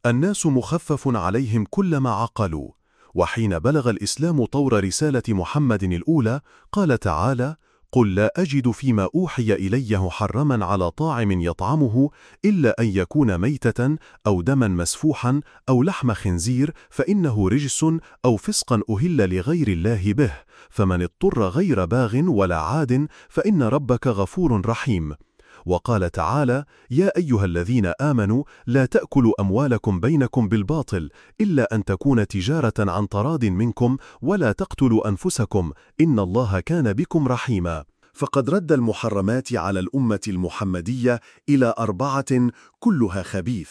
الناس مخفف عليهم كلما عقلوا. وحين بلغ الإسلام طور رسالة محمد الأولى، قال تعالى: قل لا أجد فيما أوحي إلي محرما على طاعم يطعمه إلا أن يكون ميتة أو دما مسفوحا أو لحم خنزير فإنه رجس أو فسقا أهل لغير الله به، فمن اضطر غير باغ ولا عاد فإن ربك غفور رحيم. وقال تعالى: يا أيها الذين آمنوا لا تأكلوا أموالكم بينكم بالباطل إلا أن تكون تجارة عن تراض منكم ولا تقتلوا أنفسكم إن الله كان بكم رحيما. فقد رد المحرمات على الأمة المحمدية إلى 4 كلها خبيث،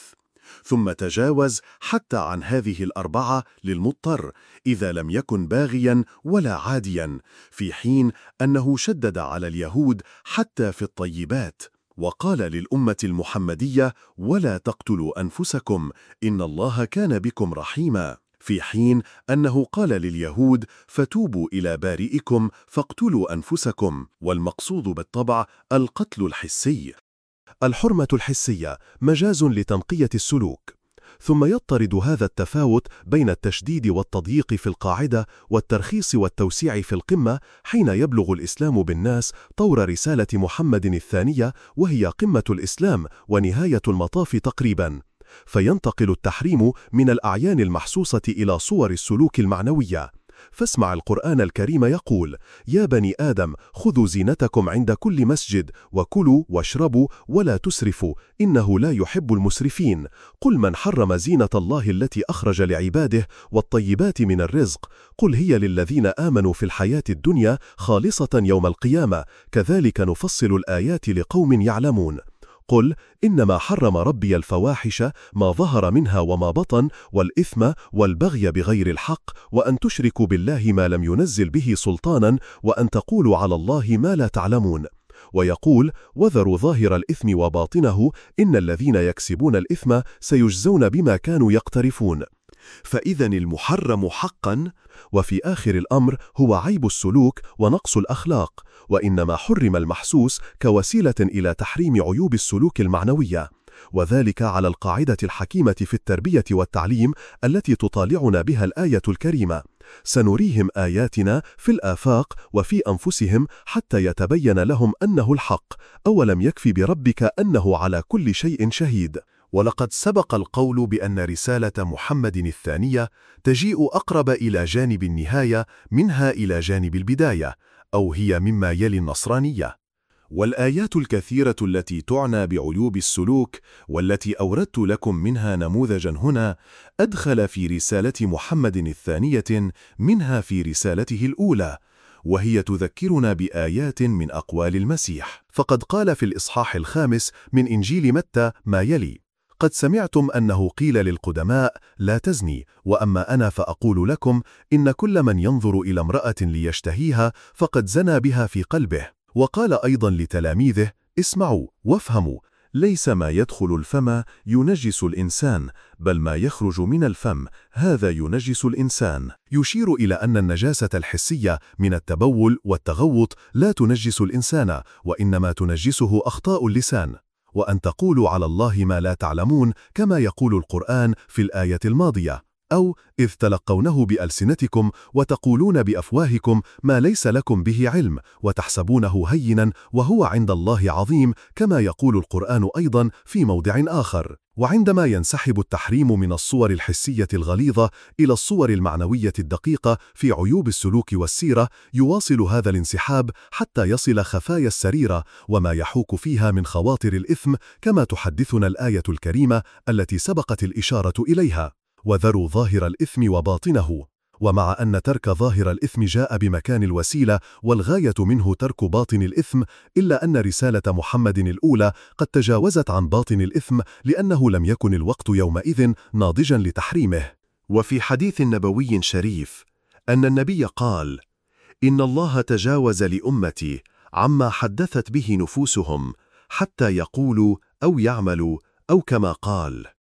ثم تجاوز حتى عن هذه 4 للمضطر إذا لم يكن باغيا ولا عاديا، في حين أنه شدد على اليهود حتى في الطيبات، وقال للأمة المحمدية: ولا تقتلوا أنفسكم إن الله كان بكم رحيما، في حين أنه قال لليهود: فتوبوا إلى بارئكم فاقتلوا أنفسكم، والمقصود بالطبع القتل الحسي. الحرمة الحسية مجاز لتنقية السلوك. ثم يضطرد هذا التفاوت بين التشديد والتضييق في القاعدة والترخيص والتوسيع في القمة حين يبلغ الإسلام بالناس طور رسالة محمد الثانية، وهي قمة الإسلام ونهاية المطاف تقريبا، فينتقل التحريم من الأعيان المحسوسة إلى صور السلوك المعنوية. فاسمع القرآن الكريم يقول: يا بني آدم خذوا زينتكم عند كل مسجد وكلوا واشربوا ولا تسرفوا إنه لا يحب المسرفين. قل من حرم زينة الله التي أخرج لعباده والطيبات من الرزق، قل هي للذين آمنوا في الحياة الدنيا خالصة يوم القيامة، كذلك نفصل الآيات لقوم يعلمون. قل إنما حرم ربي الفواحش ما ظهر منها وما بطن والإثم والبغي بغير الحق وأن تشركوا بالله ما لم ينزل به سلطانا وأن تقولوا على الله ما لا تعلمون. ويقول: وذروا ظاهر الإثم وباطنه إن الذين يكسبون الإثم سيجزون بما كانوا يقترفون. فإذا المحرم حقا وفي آخر الأمر هو عيب السلوك ونقص الأخلاق، وإنما حرم المحسوس كوسيلة إلى تحريم عيوب السلوك المعنوية، وذلك على القاعدة الحكيمة في التربية والتعليم التي تطالعنا بها الآية الكريمة: سنريهم آياتنا في الآفاق وفي أنفسهم حتى يتبين لهم أنه الحق، أولم يكفي بربك أنه على كل شيء شهيد. ولقد سبق القول بأن رسالة محمد الثانية تجيء أقرب إلى جانب النهاية منها إلى جانب البداية، أو هي مما يلي النصرانية. والآيات الكثيرة التي تعنى بعيوب السلوك والتي أوردت لكم منها نموذجا هنا أدخل في رسالة محمد الثانية منها في رسالته الأولى، وهي تذكرنا بآيات من أقوال المسيح. فقد قال في الإصحاح 5 من إنجيل متى ما يلي: قد سمعتم أنه قيل للقدماء لا تزني، وأما أنا فأقول لكم إن كل من ينظر إلى امرأة ليشتهيها فقد زنى بها في قلبه. وقال أيضا لتلاميذه: اسمعوا وافهموا، ليس ما يدخل الفم ينجس الإنسان، بل ما يخرج من الفم هذا ينجس الإنسان، يشير إلى أن النجاسة الحسية من التبول والتغوط لا تنجس الإنسان، وإنما تنجسه أخطاء اللسان. وأن تقولوا على الله ما لا تعلمون كما يقول القرآن في الآية الماضية، أو إذ تلقونه بألسنتكم وتقولون بأفواهكم ما ليس لكم به علم وتحسبونه هينا وهو عند الله عظيم، كما يقول القرآن أيضا في موضع آخر. وعندما ينسحب التحريم من الصور الحسية الغليظة إلى الصور المعنوية الدقيقة في عيوب السلوك والسيرة، يواصل هذا الانسحاب حتى يصل خفايا السريرة وما يحوك فيها من خواطر الإثم، كما تحدثنا الآية الكريمة التي سبقت الإشارة إليها: وذروا ظاهر الإثم وباطنه. ومع أن ترك ظاهر الإثم جاء بمكان الوسيلة والغاية منه ترك باطن الإثم، إلا أن رسالة محمد الأولى قد تجاوزت عن باطن الإثم لأنه لم يكن الوقت يومئذ ناضجا لتحريمه. وفي حديث نبوي شريف أن النبي قال: إن الله تجاوز لأمتي عما حدثت به نفوسهم حتى يقولوا أو يعملوا، أو كما قال.